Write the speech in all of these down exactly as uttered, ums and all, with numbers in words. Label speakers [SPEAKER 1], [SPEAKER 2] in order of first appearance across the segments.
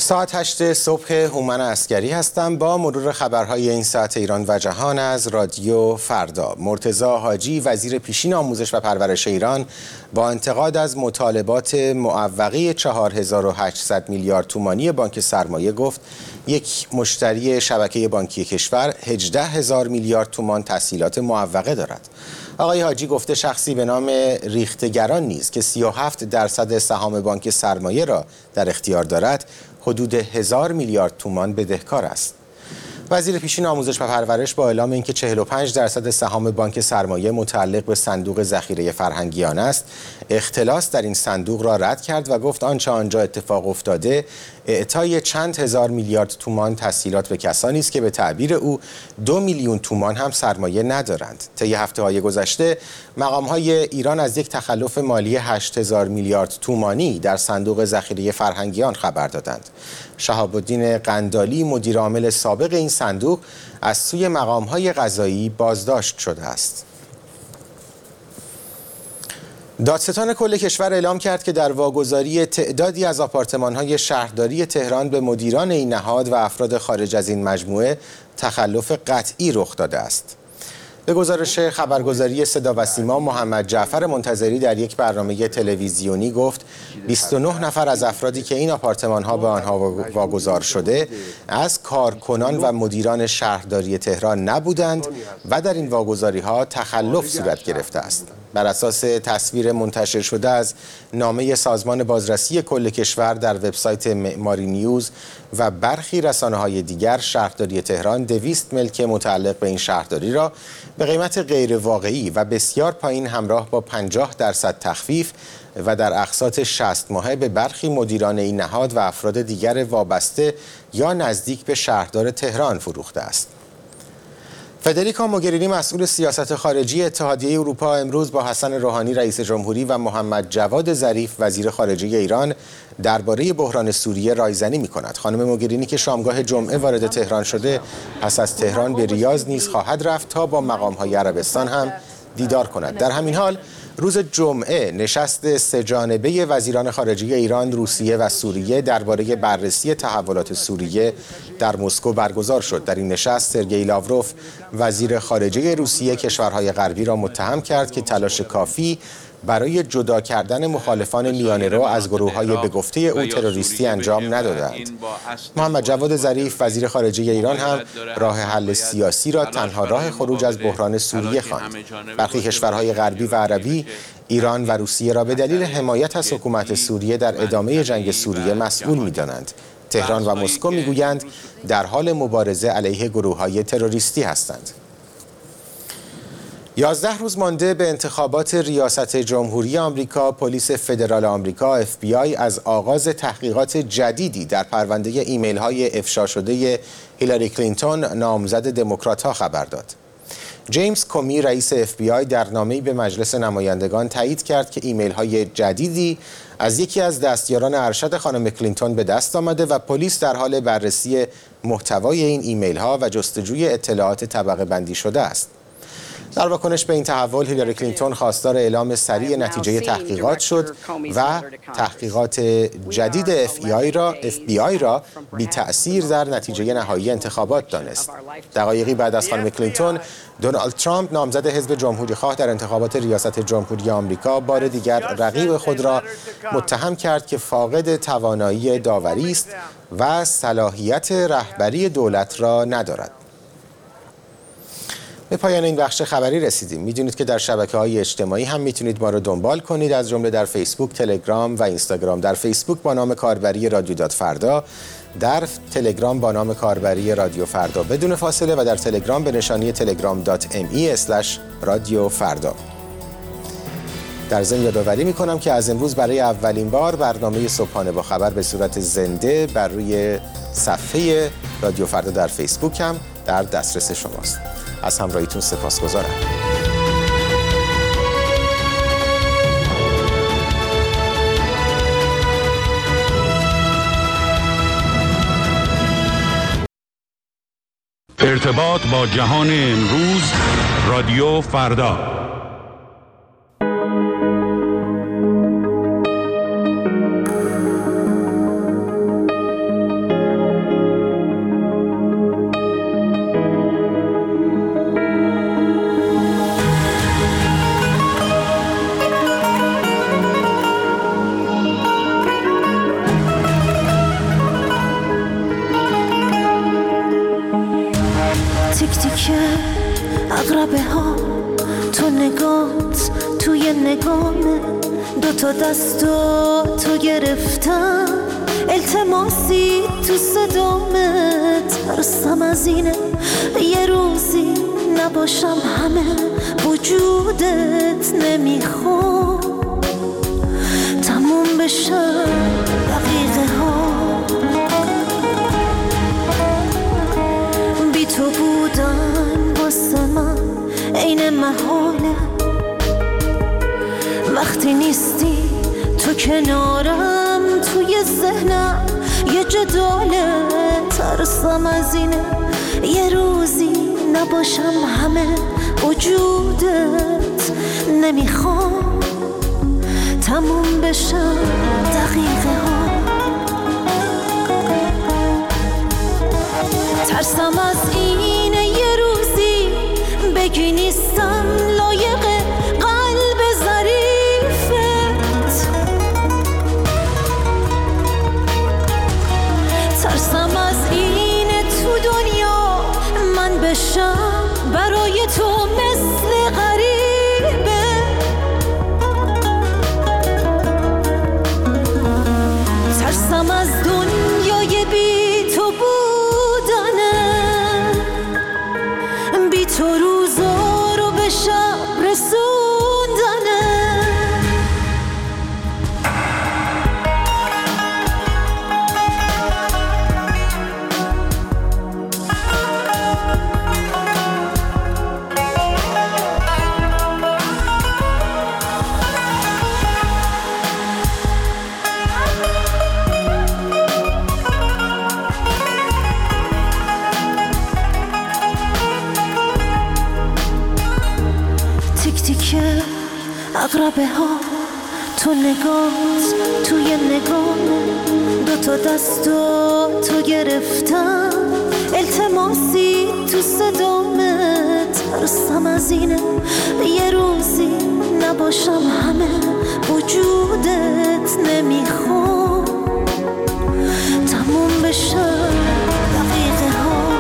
[SPEAKER 1] ساعت هشت صبح هومن عسکری هستم با مرور خبرهای این ساعت ایران و جهان از رادیو فردا. مرتضی حاجی وزیر پیشین آموزش و پرورش ایران با انتقاد از مطالبات معوقه چهار هزار و هشتصد میلیارد تومانی بانک سرمایه گفت یک مشتری شبکه بانکی کشور هجده هزار میلیارد تومان تسهیلات معوقه دارد. آقای حاجی گفته شخصی به نام ریختگران نیز که سی و هفت درصد سهام بانک سرمایه را در اختیار دارد حدود هزار میلیارد تومان بدهکار است. وزیر پیشین آموزش و پرورش با اعلام اینکه چهل و پنج درصد سهام بانک سرمایه متعلق به صندوق ذخیره فرهنگیان است، اختلاس در این صندوق را رد کرد و گفت آنچه آنجا اتفاق افتاده اعطای چند هزار میلیارد تومان تسهیلات به کسانی است که به تعبیر او دو میلیون تومان هم سرمایه ندارند. طی هفته‌های گذشته مقام‌های ایران از یک تخلف مالی هشت هزار میلیارد تومانی در صندوق ذخیره فرهنگیان خبر دادند. شهاب الدین قندالی مدیر عامل سابق این صندوق از سوی مقام‌های قضایی بازداشت شده است. دادستان کل کشور اعلام کرد که در واگذاری تعدادی از آپارتمان‌های شهرداری تهران به مدیران این نهاد و افراد خارج از این مجموعه تخلف قطعی رخ داده است. به گزارش خبرگزاری صدا و سیما، محمد جعفر منتظری در یک برنامه تلویزیونی گفت بیست و نه نفر از افرادی که این آپارتمان‌ها به آنها واگذار شده از کارکنان و مدیران شهرداری تهران نبودند و در این واگذاری‌ها تخلف صورت گرفته است. بر اساس تصویر منتشر شده از نامه سازمان بازرسی کل کشور در وبسایت معماری نیوز و برخی رسانه‌های دیگر، شهرداری تهران دویست ملک متعلق به این شهرداری را به قیمت غیر واقعی و بسیار پایین همراه با پنجاه درصد تخفیف و در اقساط شصت ماهه به برخی مدیران این نهاد و افراد دیگر وابسته یا نزدیک به شهردار تهران فروخته است. فدریکا موگرینی مسئول سیاست خارجی اتحادیه اروپا امروز با حسن روحانی رئیس جمهوری و محمد جواد ظریف وزیر خارجه ایران درباره بحران سوریه رایزنی می‌کند. خانم موگرینی که شامگاه جمعه وارد تهران شده، پس از تهران به ریاض نیز خواهد رفت تا با مقام‌های عربستان هم دیدار کند. در همین حال روز جمعه نشست سه‌جانبه وزیران خارجه ایران، روسیه و سوریه درباره بررسی تحولات سوریه در مسکو برگزار شد. در این نشست سرگئی لاوروف وزیر خارجه روسیه کشورهای غربی را متهم کرد که تلاش کافی برای جدا کردن مخالفان میانه‌رو از گروه‌های به گفته او تروریستی انجام ندادند. محمد جواد ظریف وزیر خارجه ایران هم راه حل سیاسی را تنها راه خروج از بحران سوریه خواند. برخی کشورهای غربی و عربی ایران و روسیه را به دلیل حمایت از حکومت سوریه در ادامه جنگ سوریه مسئول می‌دانند. تهران و مسکو می‌گویند در حال مبارزه علیه گروه‌های تروریستی هستند. یازده روز مانده به انتخابات ریاست جمهوری آمریکا، پلیس فدرال آمریکا اف بی آی از آغاز تحقیقات جدیدی در پرونده ایمیل‌های افشا شده هیلاری کلینتون نامزد دموکرات‌ها خبر داد. جیمز کومی رئیس اف بی آی در نامه‌ای به مجلس نمایندگان تایید کرد که ایمیل‌های جدیدی از یکی از دستیاران ارشد خانم کلینتون به دست آمده و پلیس در حال بررسی محتوای این ایمیل‌ها و جستجوی اطلاعات طبقه بندی شده است. در واکنش به این تحول، هیلاری کلینتون خواستار اعلام سریع نتیجه تحقیقات شد و تحقیقات جدید اف بی آی را اف بی آی را بی تأثیر در نتیجه نهایی انتخابات دانست. دقایقی بعد از خانم کلینتون، دونالد ترامپ نامزد حزب جمهوری‌خواه در انتخابات ریاست جمهوری آمریکا بار دیگر رقیب خود را متهم کرد که فاقد توانایی داوری است و صلاحیت رهبری دولت را ندارد. به پایان این بخش خبری رسیدیم. میدونید که در شبکه‌های اجتماعی هم میتونید ما رو دنبال کنید، از جمله در فیسبوک، تلگرام و اینستاگرام. در فیسبوک با نام کاربری رادیو دات فردا، در تلگرام با نام کاربری رادیو فردا بدون فاصله و در تلگرام به نشانی تلگرام دات ام ای اسلش رادیو فردا. در ضمن یادآوری میکنم که از امروز برای اولین بار برنامه صبحانه با خبر به صورت زنده بر روی صفحه رادیو فردا در فیسبوک هم در دسترس شماست. از همراهیتون سپاسگزارم.
[SPEAKER 2] ارتباط با جهان امروز، رادیو فردا.
[SPEAKER 3] تیک تیک عقربه ها تو نگات توی نگامه، دوتا دستو تو گرفتم التماسی تو صدامت. ترسم از اینه یه روزی نباشم همه وجودت، نمیخوام تموم بشن دقیقه ها بی تو بودن واسه من عین محاله. وقتی نیستی تو کنارم توی ذهنم یه جداله. ترسم از اینه یه روزی نباشم همه وجودت، نمیخوام تموم بشم دقیقه ها. ترسم از اینه یه روزی بگی نیستم لایق قلب ظریفت. ترسم از اینه تو دنیا من بشم برای تو مثل غریبه. ترسم از دنیای بی تو بودنه، بی تو روزا رو به شب رسوندنه. عقربه ها تو نگات توی نگام، دوتا دستو تو گرفتم التماسی تو صدامت. ترسم از اینه یه روزی نباشم همه وجودت، نمیخوام تموم بشم دقیقه ها.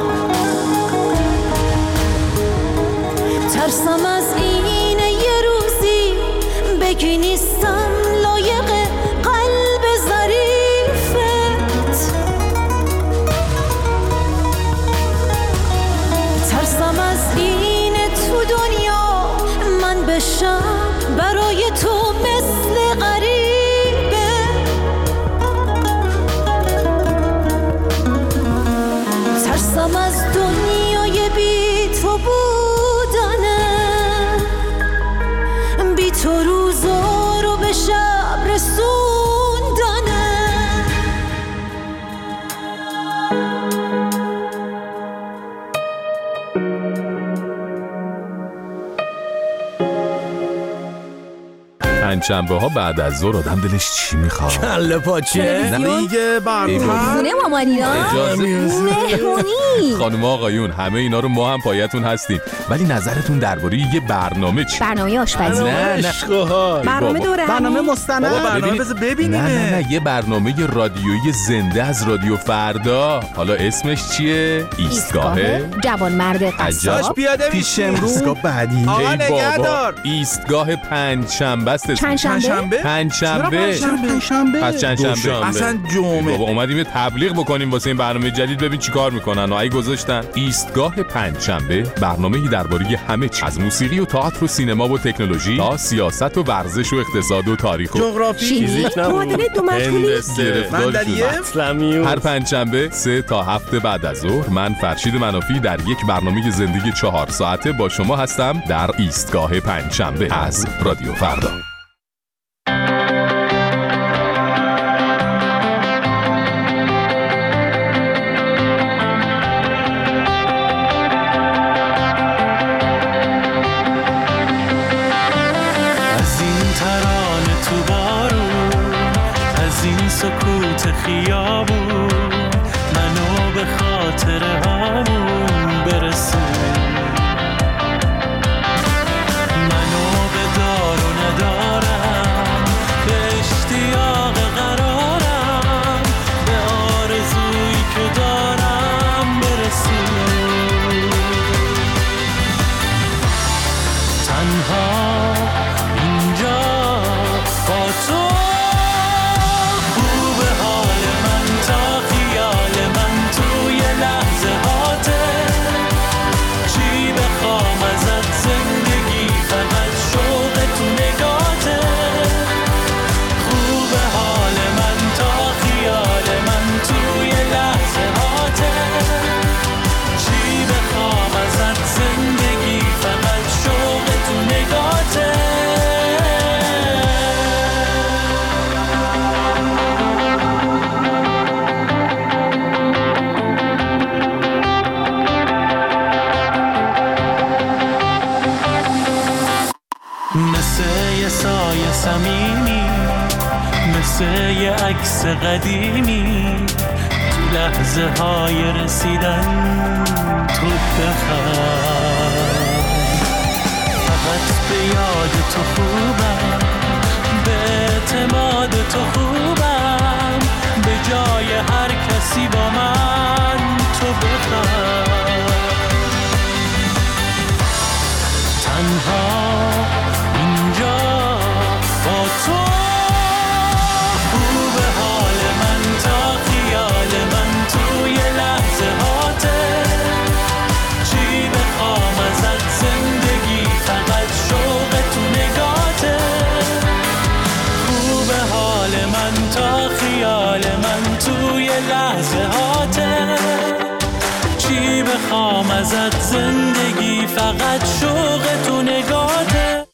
[SPEAKER 3] ترسم از اینه یه روزی بگی نیستم لایق قلب ظریفت. ترسم از اینه تو دنیا من بشم برای تو مثل غریبه. ترسم از دنیای بی تو بودنه، بی تو روزا رو به شب رسوندنه.
[SPEAKER 4] پنجشنبه ها بعد از ظهر آدم دلش چی میخواد؟
[SPEAKER 5] کله پاچه دیگه برنامه
[SPEAKER 6] خونه مامانینا مهمونی.
[SPEAKER 4] خانم آقایون همه اینا رو ما هم پایتون هستیم، ولی نظرتون درباره یه برنامه چی؟
[SPEAKER 6] برنامه آشپزی،
[SPEAKER 4] نه نه
[SPEAKER 6] برنامه دوره،
[SPEAKER 5] برنامه مستند، برنامه بذار ببینیم.
[SPEAKER 4] نه نه نه یه برنامه رادیویی زنده از رادیو فردا. حالا اسمش چیه؟ ایستگاه
[SPEAKER 6] جوانمرد قصاب
[SPEAKER 5] پیاده پیش امروز. ایستگاه بعدی
[SPEAKER 4] آقا نگهدار. ایستگاه پنجشنبه است.
[SPEAKER 6] پنجشنبه
[SPEAKER 4] پنجشنبه
[SPEAKER 5] پنجشنبه
[SPEAKER 4] پس چندشنبه
[SPEAKER 5] اصلا جمعه.
[SPEAKER 4] بابا اومدیم یه تبلیغ بکنیم واسه این برنامه جدید، ببین چیکار میکنن. ای گذاشتن ایستگاه پنجشنبه، برنامه‌ای درباره همه چیز، از موسیقی و تئاتر و سینما و تکنولوژی تا سیاست و ورزش و اقتصاد و تاریخ و
[SPEAKER 5] جغرافی،
[SPEAKER 6] فیزیک، معادله دو مجهولی،
[SPEAKER 4] هر پنجشنبه سه تا هفت بعد از ظهر من فرشید منافی در یک برنامه زندگی چهار ساعته با شما هستم در ایستگاه پنجشنبه از رادیو فردا.
[SPEAKER 7] سکوت خیابون منو به خاطر همون برسون، منو به دار و ندارم، به اشتیاق قرارم، به آرزویی که دارم برسون. مثل یه عکس قدیمی تو لحظه های رسیدن تو بخند. فقط به یاد تو خوبم، به اعتماد تو خوبم، به جای هر کسی با من تو بخند. تنها اینجا با تو خوب حال من تا خیال من توی لحظه هاته. چی بخوام ازت زندگی فقط شوق تو نگاته. خوب حال من تا خیال من توی لحظه هاته. چی بخوام ازت زندگی فقط شوق تو نگاته.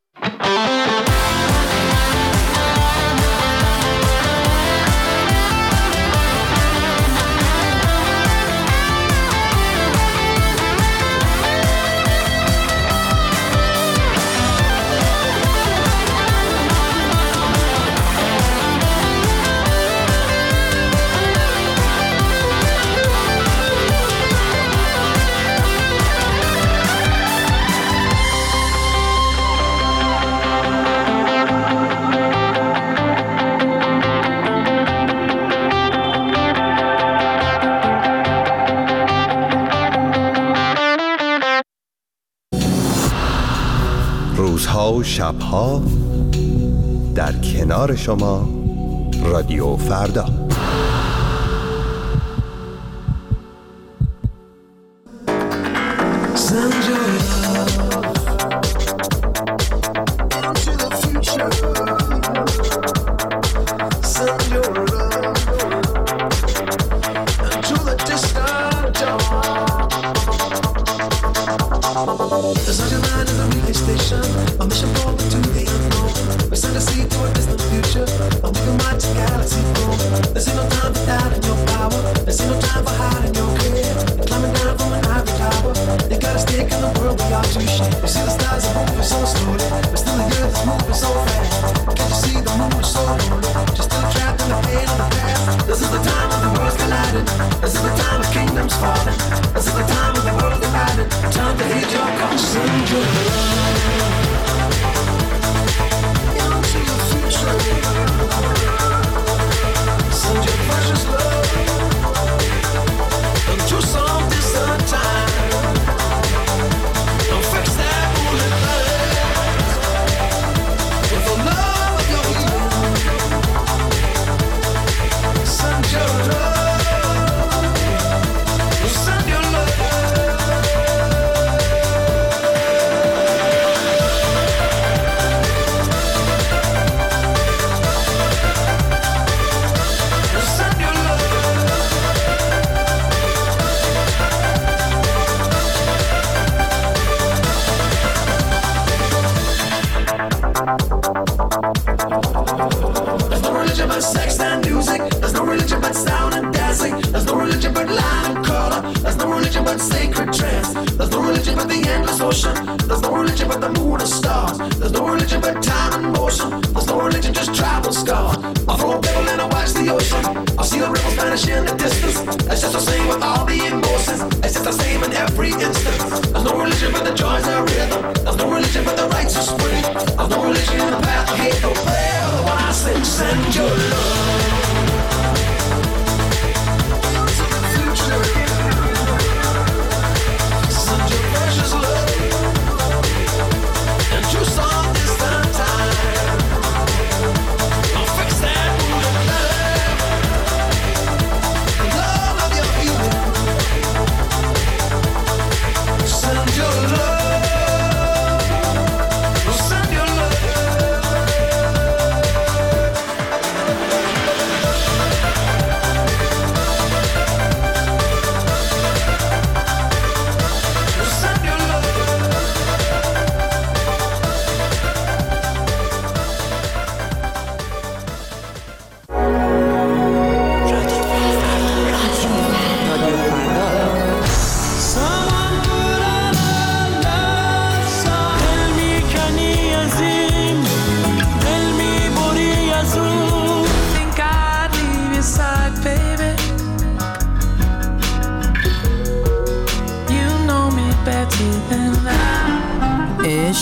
[SPEAKER 8] روزها و شبها در کنار شما رادیو فردا.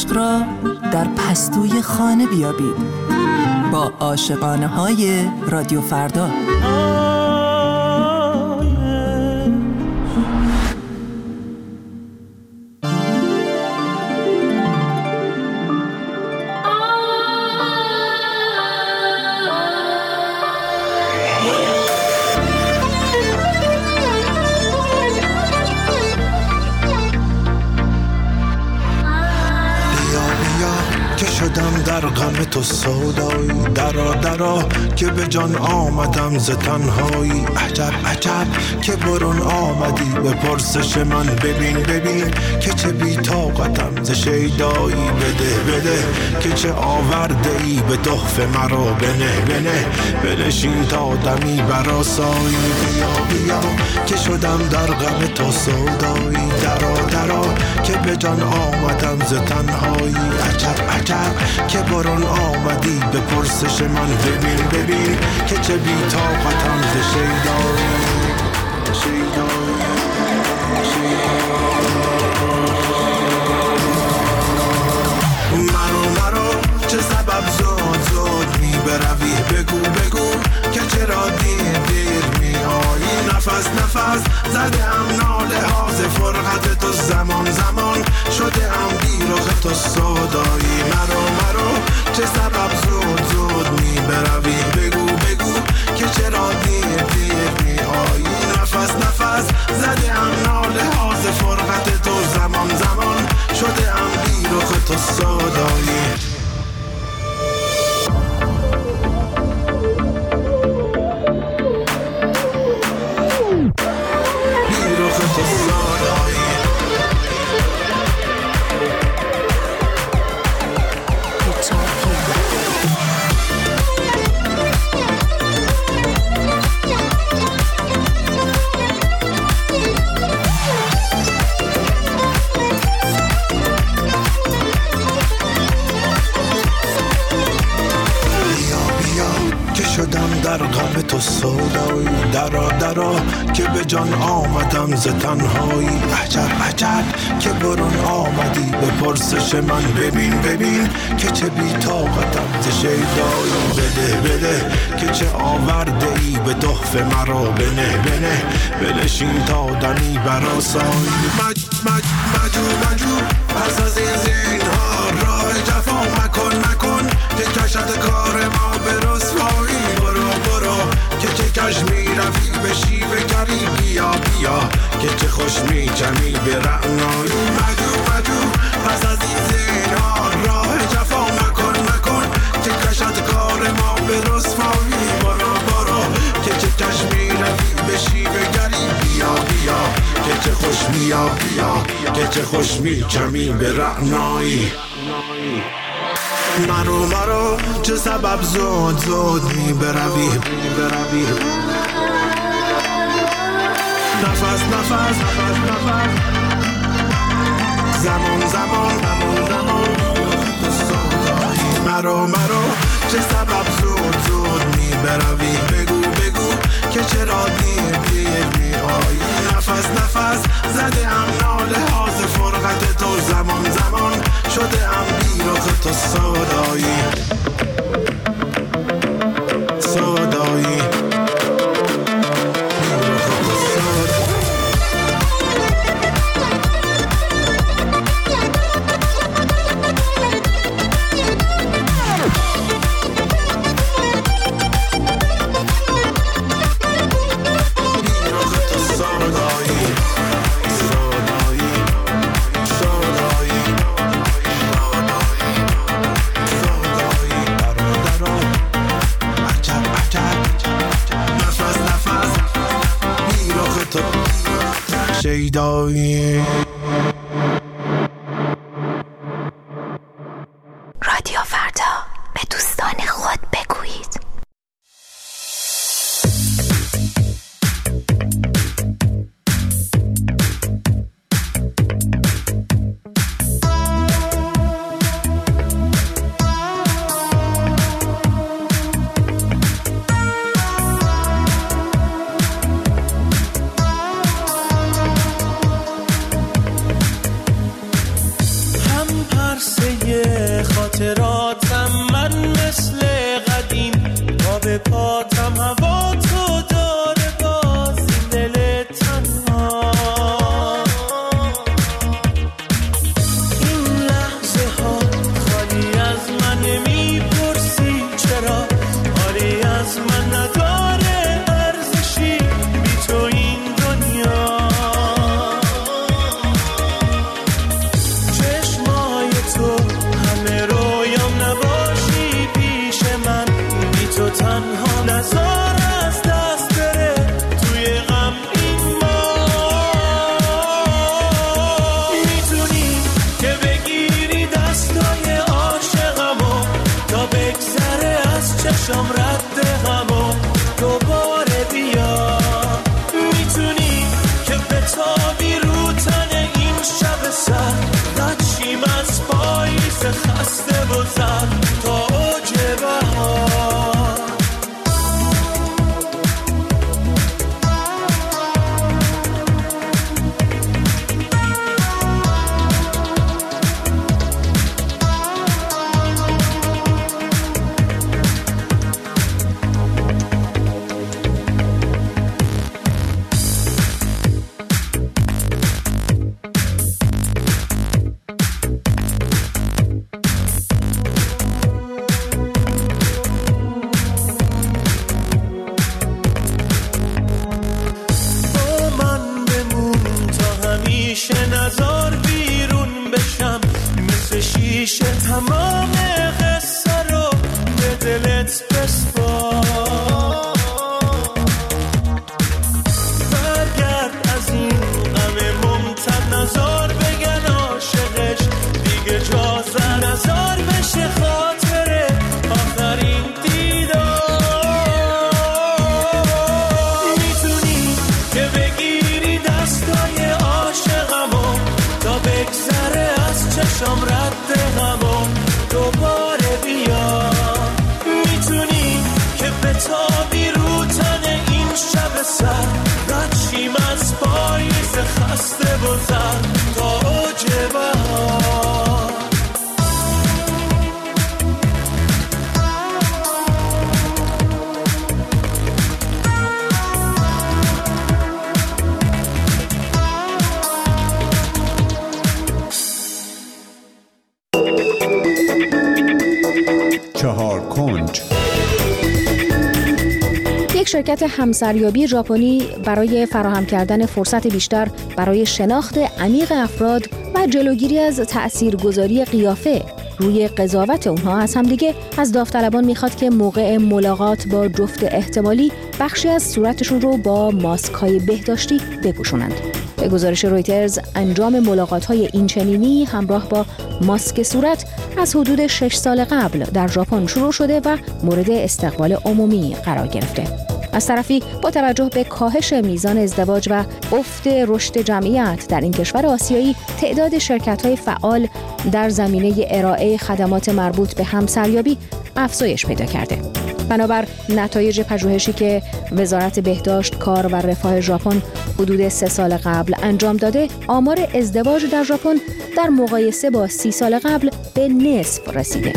[SPEAKER 9] عشق را در پستوی خانه بیابید با عاشقانه های رادیو فردا.
[SPEAKER 10] در غم تو سودایی، درا درا که به جان آمدم ز تنهایی. عجب عجب که برون آمدی به پرسش من، ببین ببین که چه بی طاقتم ز شیدایی. بده بده که چه آورده ای به تحفه مرا، بنه بنه بنشین تا دمی برآسایی. بیا بیا که شدم در غم تو سودایی، درا درا که به جان آمدم ز تنهایی. عجب عجب که برون آمدی به پرسش من، ببین ببین که چه بی طاقتم ز شیدایی. شیدایی مرو مرو چه سبب زود زود می بروی، بگو بگو که چرا دیر دیر می آیی. نفس نفس زده ام ناله ها ز فرقت تو، زمان زمان شده ام بیرخ تو سودایی. مرو مرو چه سبب زود زود می بروی، بگو بگو که چرا دیر دیر می آیی. نفس نفس زده ام ناله ها ز فرقت تو، زمان زمان شده ام بیرخ تو سودایی. بیرخ تو سودایی. در غم تو سودایی، درا درا که به جان آمدم ز تنهایی. عجب عجب که برون آمدی به پرسش من، ببین ببین که چه بی طاقتم ز شیدایی. بده بده که چه آورده ای به تحفه مرا، بنه بنه بنشین تا دمی برآسایی. مج مج مجو مجو پس از این زینهار راه جفا مکن مکن که کشد کار ما به رسوایی. برو برو که چه کش می روی به شیوه گری، بیا بیا که چه خوش می جمی به رعنایی. مجو مجو پس از این زینهار راه جفا مکن مکن که کشد کار ما به رسوایی. برو برو که چه کش می روی به شیوه گری، بیا بیا که چه خوش می بیا که چه خوش می جمی به رعنایی. مرو مرو چه سبب زود زود می بروی، بروی نفس نفس نفس زمان زمان زمان مرو مرو چه سبب زود زود می بروی، بگو بگو که چرا دیر دیر می آیی. نفس نفس زده ام ناله ها ز فرقت تو، زمان زمان شده ام بیرخ تو سودایی. سودایی شیدایی.
[SPEAKER 11] رادیو فردا به دوستان خود بگویید.
[SPEAKER 7] چشم رد همو دوباره بیا. میتونی که بتابی رو تن این شب سر، رچیم از پاییز خسته و زن تا اوج بهار. تمام قصه رو به دلت بسپار. برگرد از این غم ممتد، نزار بگن عاشقش دیگه جا زن، نزار بشه خاطره آخرین دیدار. میتونی که بگیری دستای عاشقمو تا بگذره از چشم رد همو دوباره بیا. میتونی که بتابی رو تن این شب سر، رچیم از پاییز خسته و زن تا اوج بهار.
[SPEAKER 2] چهار کنج.
[SPEAKER 6] یک شرکت همسریابی ژاپنی برای فراهم کردن فرصت بیشتر برای شناخت عمیق افراد و جلوگیری از تأثیرگذاری قیافه روی قضاوت اونها از همدیگه از داوطلبان میخواد که موقع ملاقات با جفت احتمالی بخشی از صورتشون رو با ماسک‌های بهداشتی بپوشونند. به گزارش رویترز، انجام ملاقات‌های اینچنینی همراه با ماسک صورت از حدود شش سال قبل در ژاپن شروع شده و مورد استقبال عمومی قرار گرفته. از طرفی با توجه به کاهش میزان ازدواج و افت رشد جمعیت در این کشور آسیایی، تعداد شرکت‌های فعال در زمینه ارائه خدمات مربوط به همسریابی افزایش پیدا کرده. بنابر نتایج پژوهشی که وزارت بهداشت، کار و رفاه ژاپن حدود سه سال قبل انجام داده، آمار ازدواج در ژاپن در مقایسه با سی سال قبل به نصف رسیده.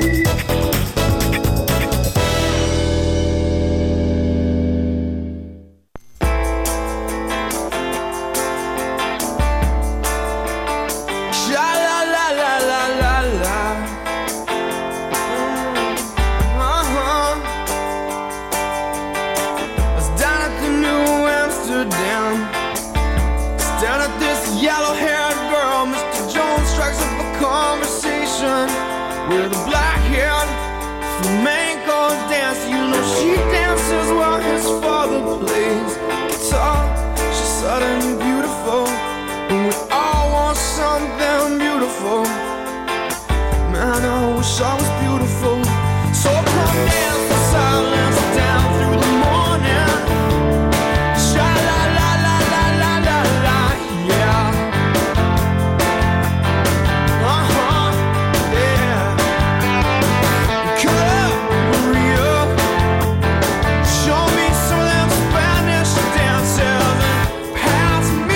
[SPEAKER 12] With a black hair, flamenco dance. You know she dances while his father plays guitar. She's suddenly beautiful, and we all want something beautiful. Man, I wish I was beautiful. So come dance the silence down through the morning. Sha la la la la la la la, yeah. Show me some of them Spanish dances and pass me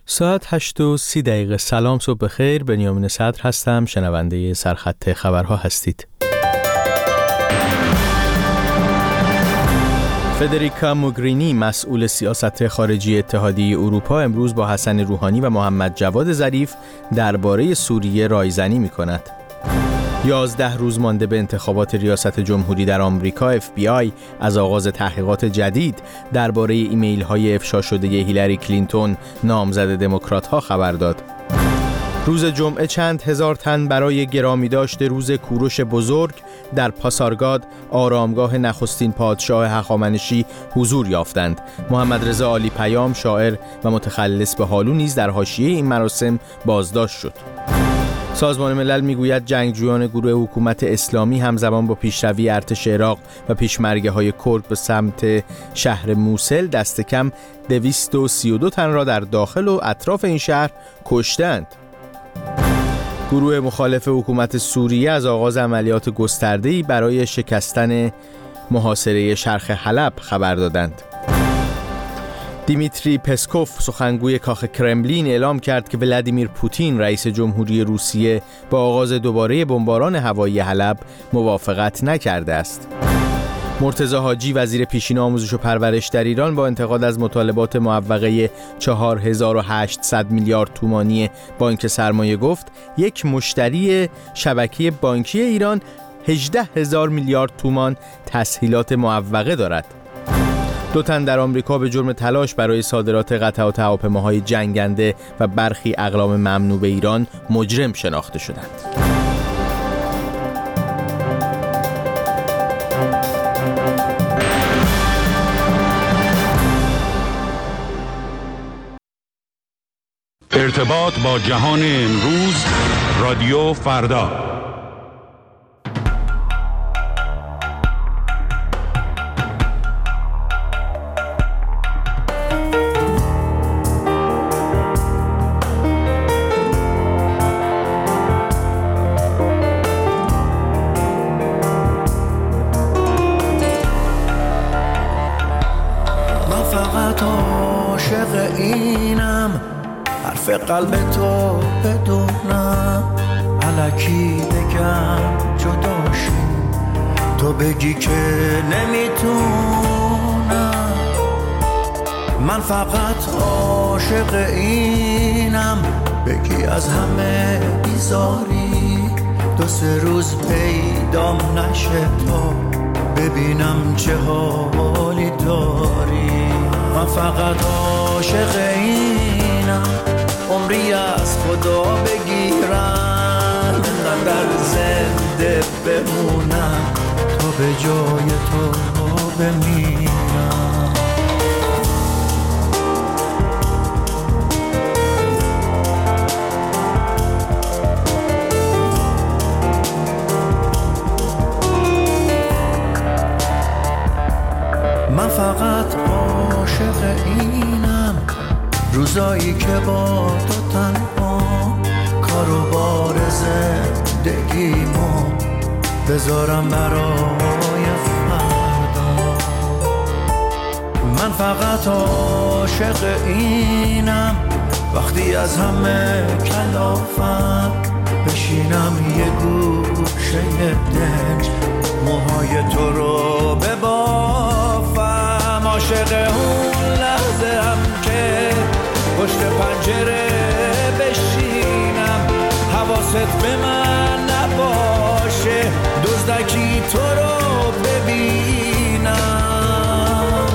[SPEAKER 13] ساعت هشت و سی دقیقه. سلام، صبح بخیر. بنیامین صدر هستم، شنونده سرخط خبرها هستید. فدریکا موگرینی مسئول سیاست خارجی اتحادیه اروپا امروز با حسن روحانی و محمد جواد ظریف درباره سوریه رایزنی می‌کند. یازده روز مانده به انتخابات ریاست جمهوری در آمریکا، اف بی آی از آغاز تحقیقات جدید درباره ایمیل‌های افشا شده هیلاری کلینتون نامزد دموکرات‌ها خبر داد. روز جمعه چند هزار تن برای گرامی داشته روز کوروش بزرگ در پاسارگاد، آرامگاه نخستین پادشاه هخامنشی، حضور یافتند. محمد رضا عالی پیام، شاعر و متخلص به حالو نیز در حاشیه این مراسم بازداشت شد. سازمان ملل میگوید جنگجویان گروه حکومت اسلامی همزمان با پیشروی ارتش عراق و پیشمرگه‌های کرد به سمت شهر موصل دست کم دویست و سی و دو تن را در داخل و اطراف این شهر کشتند. گروه مخالف حکومت سوریه از آغاز عملیات گسترده‌ای برای شکستن محاصره شرق حلب خبر دادند. دیمیتری پسکوف، سخنگوی کاخ کرملین، اعلام کرد که ولادیمیر پوتین رئیس جمهوری روسیه با آغاز دوباره بمباران هوایی حلب موافقت نکرده است. مرتضی حاجی، وزیر پیشین آموزش و پرورش در ایران، با انتقاد از مطالبات معوقه چهار هزار و هشتصد میلیارد تومانی بانک سرمایه گفت یک مشتری شبکه بانکی ایران هجده هزار میلیارد تومان تسهیلات معوقه دارد. دو تن در آمریکا به جرم تلاش برای صادرات قطعات هواپیماهای جنگنده و برخی اقلام ممنوع به ایران مجرم شناخته شدند.
[SPEAKER 2] ارتباط با جهان امروز، رادیو فردا.
[SPEAKER 7] قلب تو بدونم الکی بگم جداشی، تو بگی که نمیتونم. من فقط عاشق اینم بگی از همه بیزاری، دو سه روز پیدام نشه تا ببینم چه حالی داری. من فقط عاشق اینم عمری از خدا بگیرم، اینقدر زنده بمونم تا به جای تو بمیرم. من فقط عاشق اینم روزایی که با تو تنها کارو بار زندگیمو بذارم برای فردا. من فقط عاشق اینم وقتی از همه کلافم بشینم یه گوشه دنج موهای تو رو ببافم. عاشق اون لحظه هم که پشت پنجره بشینم حواست به من نباشه دزدکی تو رو ببینم.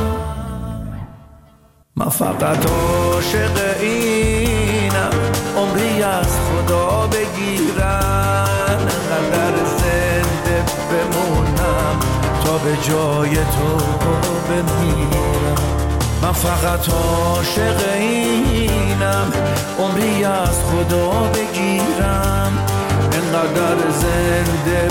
[SPEAKER 7] من فقط عاشق اینم عمری از خدا بگیرم، انقدر زنده بمونم تا به جای تو بمیرم. من فقط عاشق اینم عمری از خدا بگیرم، انقدر زنده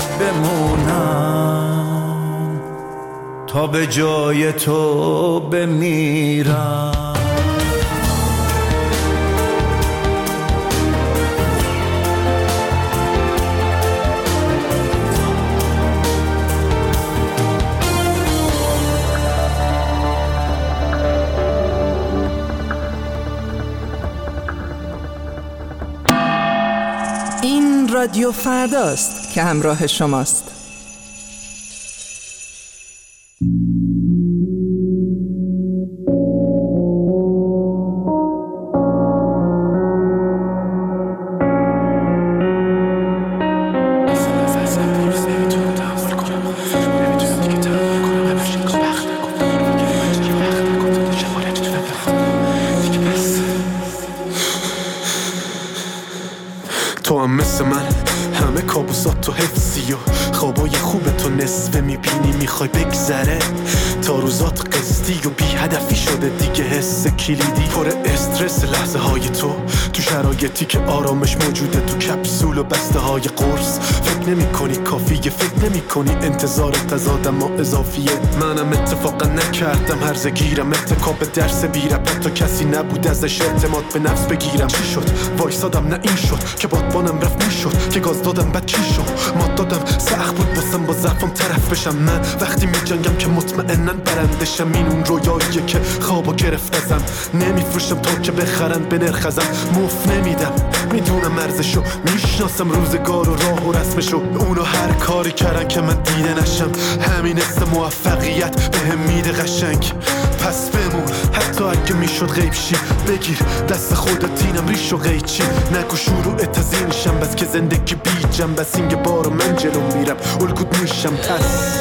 [SPEAKER 7] بمونم تا به جای تو بمیرم.
[SPEAKER 9] این رادیو فرداست که همراه شماست.
[SPEAKER 14] تو هم مثل من همه کابوسات تو حفظی و خوابای خوب تو نصفه میبینی میخوای بگذره تا روزات قصدی و بی هدفی شده دیگه حس کلیدی پر استرس لحظه های تو تو شرایطی که آرامش موجوده تو کپسول و بسته های قرص فکر نمی کنی کافیه فکر نمی کنی انتظار تزادم و اضافیه منم اتفاقا نکردم هرزه گیرم اتکاب به درس بیرم حتی کسی نبود ازش اعتماد به نفس بگیرم چی شد وایسادم نه این شد که بادبانم رفت میشد که گاز دادم بعد چی شد مات دادم سخت بود باسم با ضعفم طرف بشم من وقتی میجنگم که مطمئنن برندشم این اون رویاییه که خوابا گرفت ازم نمیفروشم تا که بخرن به نرخ ازم مف نمیدم میدونم ارزشو میشناسم روزگار و راه و رسمشو اونو هر کاری کردن که من دیده نشم همین است موفقیت بهم میده قشنگ پس بمون حتی اگه میشد غیب شی بگیر دست خودت اینم ریش و قیچی نگو شروع تزینشم بس که زندگی بیجم بس اینگه بارو من جلو میرم الگوت میشم پس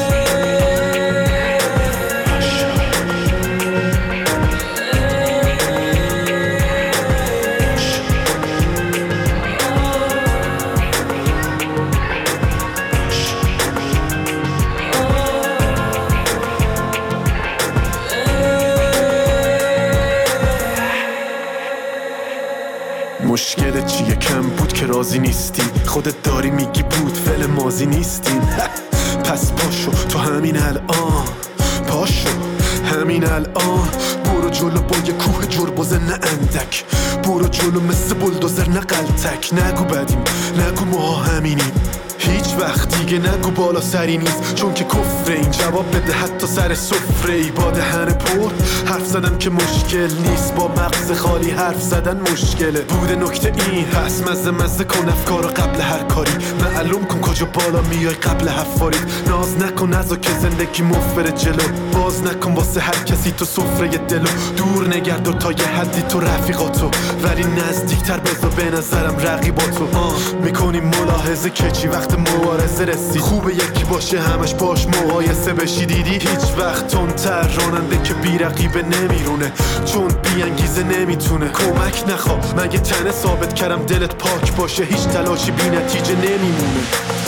[SPEAKER 14] مشکل چیه کم بود که راضی نیستی خودت داری میگی بود فعل ماضی نیستیم پس پاشو تو همین الان پاشو همین الان برو جلو با یه کوه جربوزه نه اندک برو جلو مثل بلدوزر نه قلتک نگو بدیم نگو ما همینیم هیچ وقت دیگه نگو بالا سری نیست چون که کفره این جواب بده حتی سر سفره ای با دهن پر حرف زدن که مشکل نیست با مغز خالی حرف زدن مشکله بوده نکته این هست مزه مزه کن افکارو قبل هر کاری معلوم کن کجا بالا میای قبل حفاری ناز نکن نزا که زندگی مفبره جلو باز نکن واسه هر کسی تو سفره دلو دور نگرد تا یه حدی تو رفیقاتو ولی نزدیکتر بذار به نظرم رقیباتو میکنی ملاحظه که چی وقت مبارزه رسی خوبه یکی باشه همش باش مقایسه بشی دیدی هیچ وقت تندتر راننده که بی رقیبه نمیرونه چون بی انگیزه نمیتونه کمک نخوا مگه تنه ثابت کردم دلت پاک باشه هیچ تلاشی بی نتیجه نمیمونه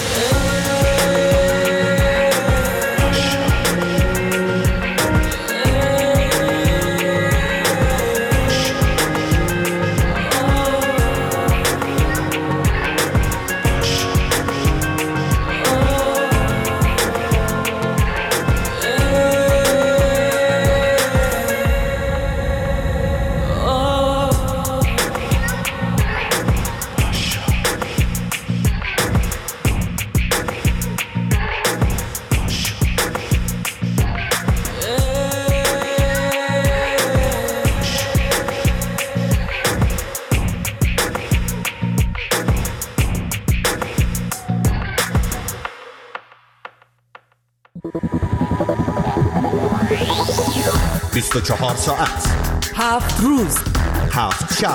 [SPEAKER 8] بیست و چهار ساعت
[SPEAKER 9] هفت روز
[SPEAKER 8] هفت شب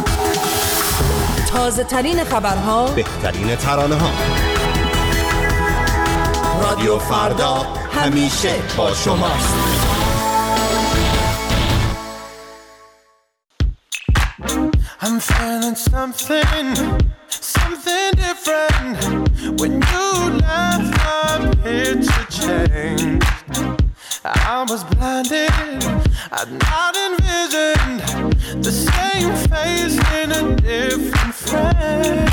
[SPEAKER 9] تازه ترین خبرها
[SPEAKER 8] بهترین ترانه ها رادیو فردا همیشه با شماست.
[SPEAKER 12] I'm feeling something, something different. When you left, my picture changed. I was blinded, I'd not envisioned the same face in a different frame.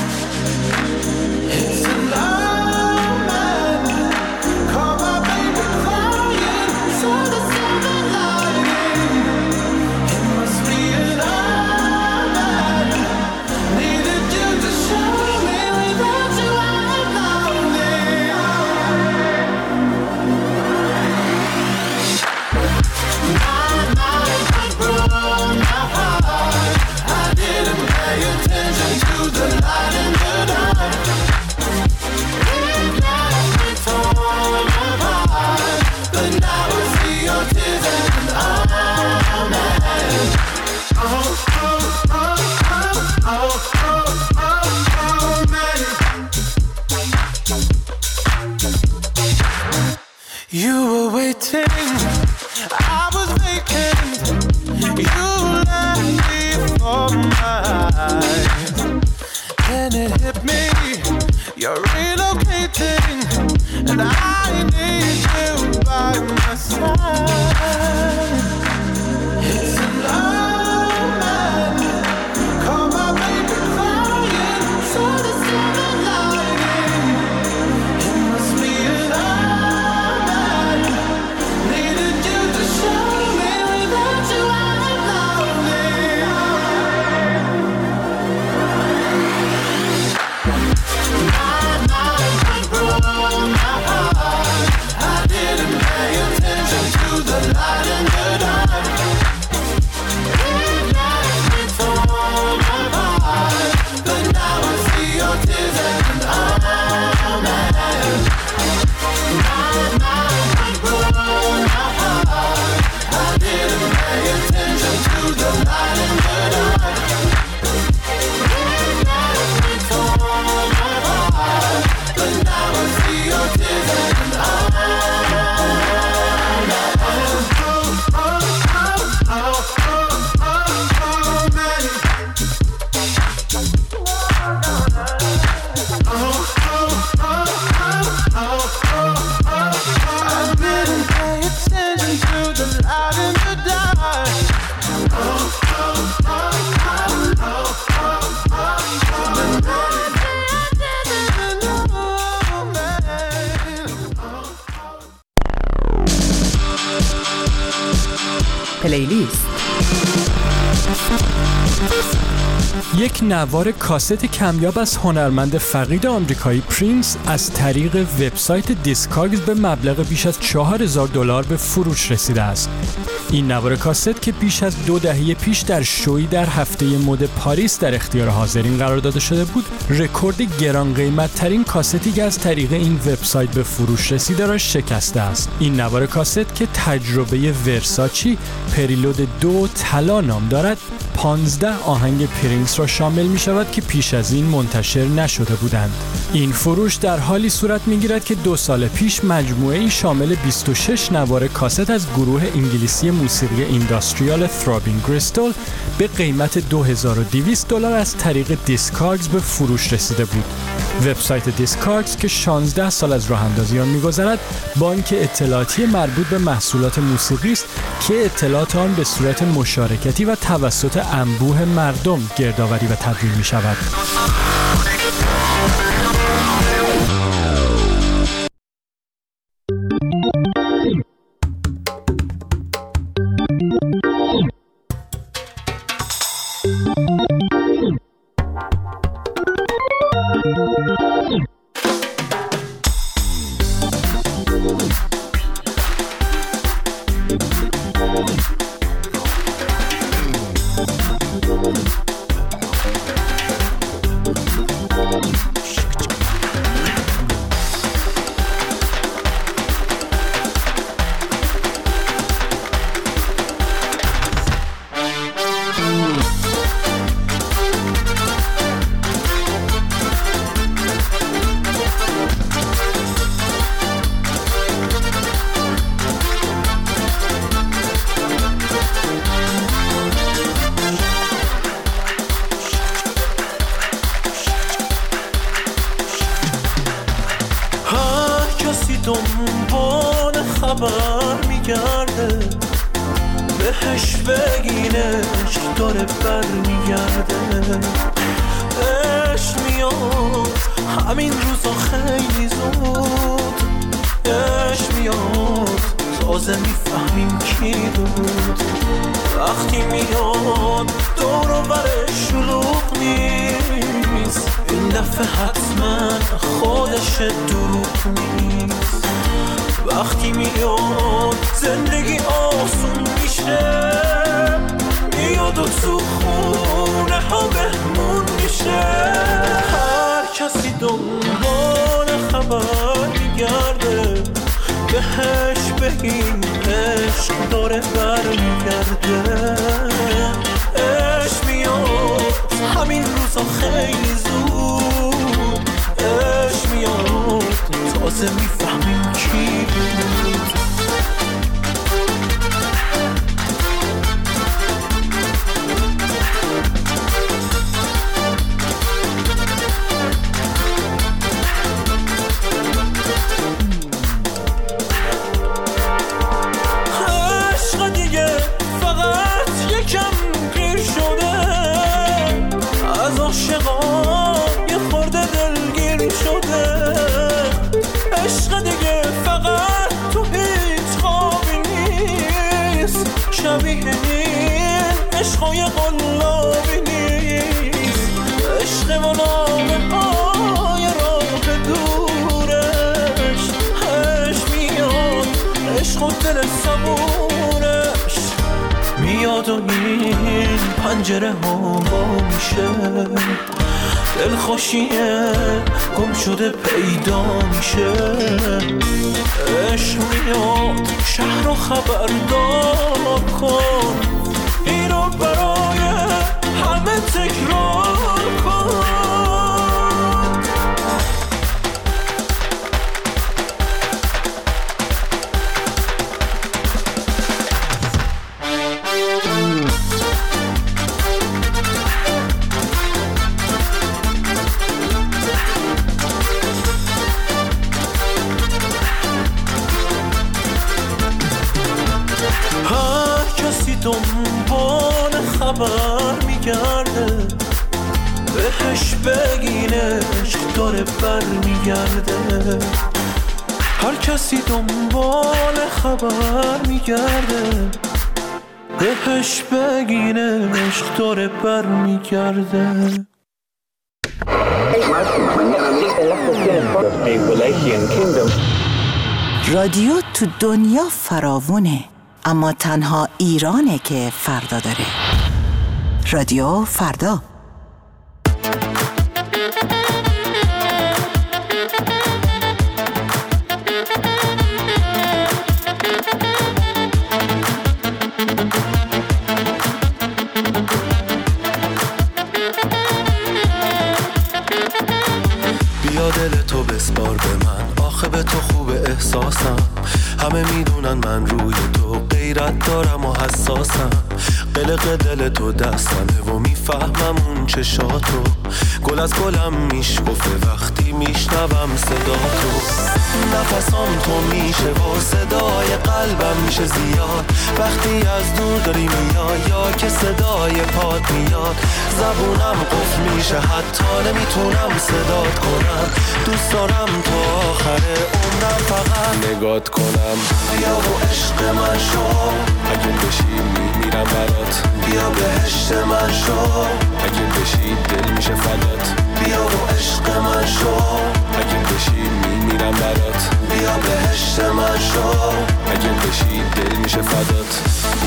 [SPEAKER 12] It's an omen, call my baby crying, saw the silver lining. It must be an omen, needed you to show me without you I'm lonely. My life was blown apart, I didn't pay attention. waiting, I was vacant. You left me for mine. And it hit me, you're relocating, and I need you by my side. It's an omen, call my baby crying, so the silver lining. It must be an omen, needed you to show me without you I'm lonely. My mind went wrong, my heart, I didn't pay attention to the light in the dark. It left me torn apart, but now I see your tears as an omen. My mind went wrong, my heart, I didn't pay attention to the light in the dark. It left me torn apart, but now I see your tears as an omen. I didn't pay attention to the light in the dark.
[SPEAKER 15] پلیلیست.
[SPEAKER 16] یک نوار کاست کمیاب از هنرمند فقید آمریکایی پرینس از طریق وبسایت دیسکاگز به مبلغ بیش از چهار هزار دلار به فروش رسیده است. این نوار کاست که بیش از دو دهه پیش در شویی در هفته مد پاریس در اختیار حاضرین قرار داده شده بود، رکورد گران قیمت ترین کاستی که از طریق این وبسایت به فروش رسیده را شکسته است. این نوار کاست که تجربه ورساچی پریلود دو طلا نام دارد، پانزده آهنگ پرینس را شامل می شود که پیش از این منتشر نشده بودند. این فروش در حالی صورت می گیرد که دو سال پیش مجموعه‌ای شامل بیست و شش نوار کاست از گروه انگلیسی موسیقی اینداستریال تھرابینگ کریستال به قیمت دو هزار و دویست دلار از طریق دیسکاگز به فروش رسیده بود. وبسایت دیسکاگز که شانزده سال از راه اندازی آن می‌گذرد، بانک اطلاعاتی مربوط به محصولات موسیقی است که اطلاعات آن به صورت مشارکتی و توسط انبوه مردم گردآوری و تدوین می‌شود.
[SPEAKER 7] دنبال خبر میگرده، بهش بگینش داره بر میگرده. عشق میاد همین روزا خیلی زود، عشق میاد تازه میفهمیم کی بود. وقتی میاد دور و برش شلوغ نیست، این دفعه حتما خودش دروغ نیست. وقتی میاد زندگی آسون میشه، میاد و تو خونه ها بهمون میشه. هر کسی دنبال خبر میگرده، بهش بگیم عشق داره برمیگرده. عشق میاد همین روزا خیلی زود، عشق میاد تازه میفهمیم کی بود. میاد و این پنجره ها میشه، دلخوشیه گم شده پیدا میشه. عشق میاد شهر رو خبردار کن، این رو برای همه تکرار کن. دنبال خبر میگرده، بهش بگین عشق داره بر میگرده. هر کسی دنبال خبر میگرده، بهش بگین عشق داره بر میگرده.
[SPEAKER 9] رادیو تو دنیا فراوونه، اما تنها ایرانه که فردا داره. رادیو فردا.
[SPEAKER 15] بیا دل تو بسپار به من، آخه به تو خوب احساسم. همه میدونن من روی تو غیرت دارم و حساسم. قلق دل تو دستمه و میفهمم اون چشاتو. گل از گلم میشکفه وقتی میشنوم صدا تو. نفسام تو میشه و صدای قلبم میشه زیاد وقتی از دور داری میای یا که صدای پات میاد. زبونم قفل میشه حتی نمیتونم صدات کنم. دوست دارم تا آخر عمرم فقط نگات کنم. بیا و عشق من شو، اگه بشی میمیرم برات. بیا بهشت من شو، اگه بشی دل میشه فدات. بیا و عشق من شو، اگه بشی میمیرم برات. بیا بهشت من شو، اگه بشی دل میشه فدات.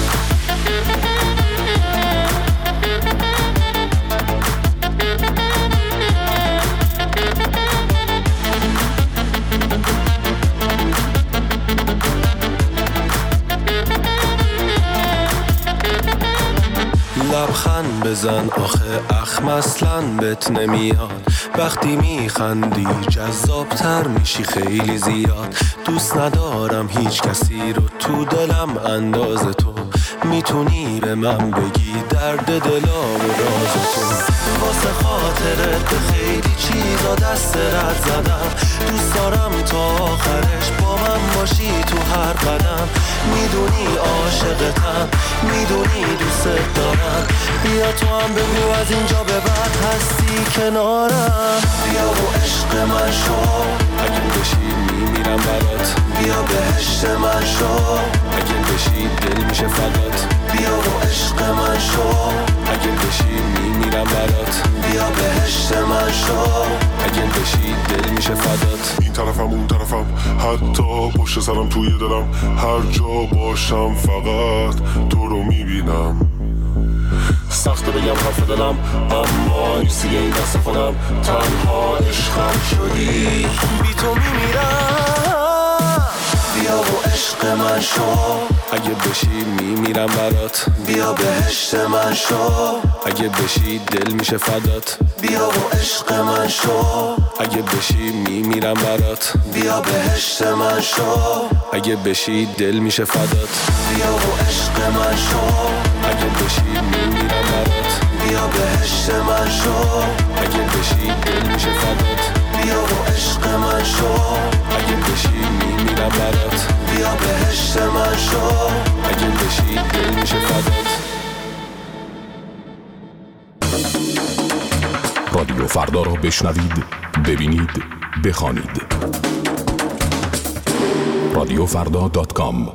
[SPEAKER 15] لبخند بزن آخه اخم اصلاً بهت نمیاد. وقتی میخندی جذابتر میشی خیلی زیاد. دوست ندارم هیچ کسی رو تو دلم انداز تو. میتونی به من بگی درد دلا و راز تو. واسه خاطرت به خیلی چیزا دست رد زدم. دوست دارم تا آخرش با من باشی تو هر قدم. میدونی عاشقتم، میدونی دوست دارم. بیا تو هم بگو از اینجا به بعد هستی کنارم. بیا و عشق من شو، اگه بشی میمیرم برات. بیا بهشت من شو، اگه بشی دل میشه فدات. بیا و عشق من شو، اگه بشی میمیرم برات. بیا بهشت من شو، اگه بشی دل میشه فدات.
[SPEAKER 17] این طرفم اون طرفم حتی پشت سرم توی دلم. هر جا باشم فقط تو رو میبینم. سخته بگم حرف دلم اما نیستی این دست خودم. تنها عشقم شدی،
[SPEAKER 15] بی تو میمیرم. بیا و عشق من شو، اگه بشی میمیرم برات. بیا بهشت من شو، اگه بشی دل میشه فدات. بیا و عشق من شو، اگه بشی میمیرم برات. بیا بهشت من شو، اگه بشی دل میشه فدات. بیا و عشق من شو، اگه بشی میمیرم برات. بیا بهشت من شو، اگه بشی دل میشه فدات. بیا و عشق من شو، اگه بشی میمیرم برات. بیا بهشت من شو، اگه بشی دل میشه فدات.
[SPEAKER 2] رادیو فردا را بشنوید، ببینید، بخوانید. رادیو فردا دات کام.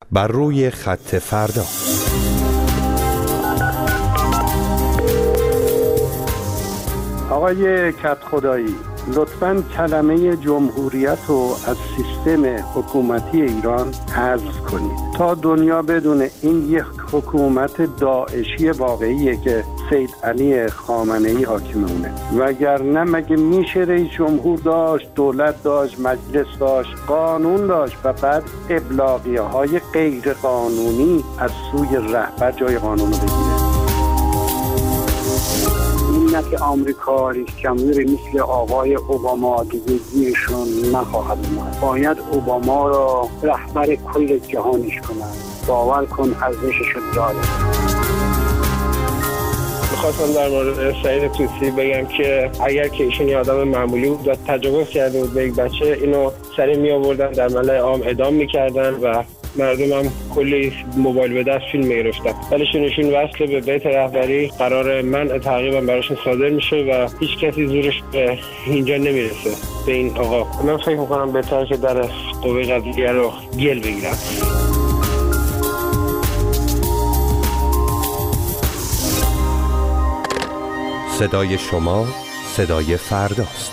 [SPEAKER 8] بر روی خط فردا.
[SPEAKER 18] آقای کت خدایی، لطفاً کلمه جمهوریت رو از سیستم حکومتی ایران حذف کنید تا دنیا بدونه این یک حکومت داعشی واقعیه که سید علی خامنه‌ای حاکم اونه، وگرنه مگه میشه رئیس جمهور داشت، دولت داشت، مجلس داشت، قانون داشت و بعد ابلاغیه های غیر قانونی از سوی رهبر جای قانون رو بگیره؟ نه که آمریکا رئیس جمهوری مثل آقای اوباما دیگه گیرشون نخواهد اومد. باید اوباما را رهبر کل جهانش کنند. باور کن ارزشش داره.
[SPEAKER 19] میخواستم در مورد سعید طوسی بگم که اگر که ایشون یه آدم معمولی بود و تجاوز کرده بود به یک بچه، اینو سریع می آوردن در ملأ عام اعدام میکردن و مردم هم کلی موبایل به دست فیلم میگرفتن. ولی شونشون وصل به بیت رهبری قرار منع تعقیبا براشون صادر میشه و هیچ کسی زورش به اینجا نمیرسه به این آقا. من فکر میکنم بهتره که در قوه قضاییه رو گل بگیرم.
[SPEAKER 8] صدای شما صدای فرداست.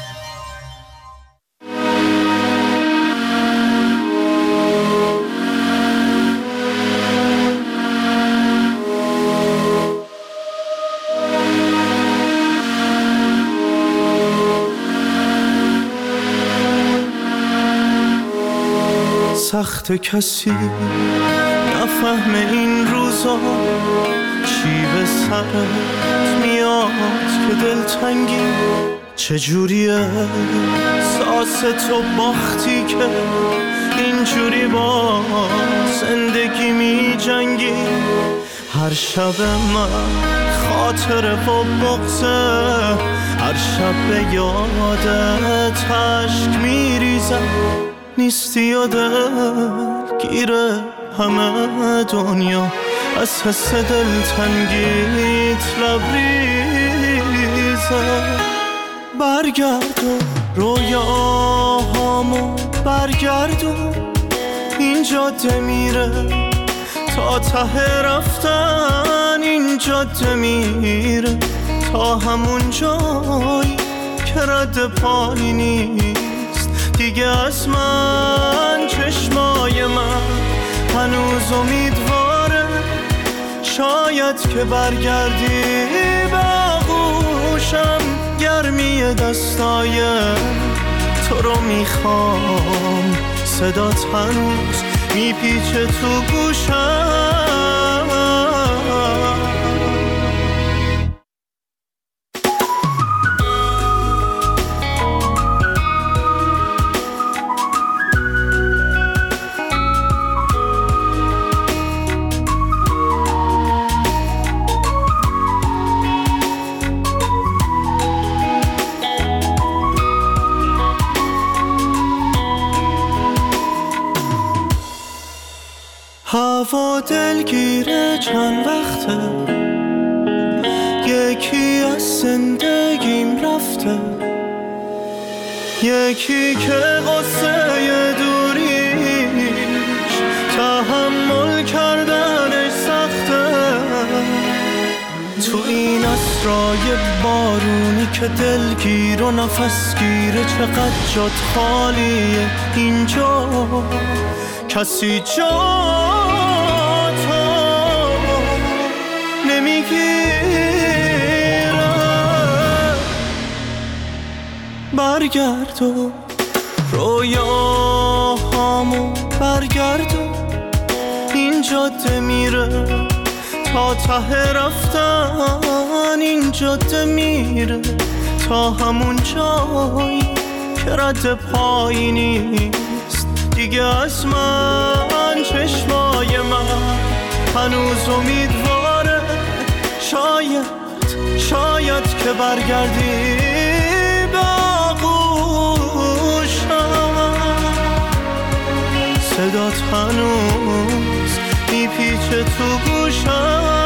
[SPEAKER 7] سخت کسی نفهم این روزا، چی به سرت میاد که دلتنگی، چجوریه ساس تو باختی که اینجوری با زندگی می جنگی. هر شب من خاطره و بغضه، هر شب به یادت عشق میریزم، نیستی و دل گیره همه دنیا، از حس دلتنگیت لبریزه. برگردون رویاهامو برگردون، این جاده میره تا ته رفتن، این جاده میره تا همون جایی که رد پایی نیست دیگه از من. چشمای من هنوز امیدواره، شاید که برگردی به آغوشم، گرمی دستای تو رو میخوام، صدات هنوز میپیچه تو گوشم. هوا دلگیره چند وقته، یکی از زندگیم رفته، یکی که قصه دوریش تحمل کردنش سخته. تو این اسرای بارونی که دلگیر و نفس گیره، چقدر جات خالیه اینجا، کسی جا برگردون رویاهامو برگردون، این جاده میره تا ته رفتن، این جاده میره تا همون جایی که رد پایی نیست دیگه از من. چشمای من هنوز امیدواره، شاید شاید که برگردی صدات هنوز میپیچه تو گوشم.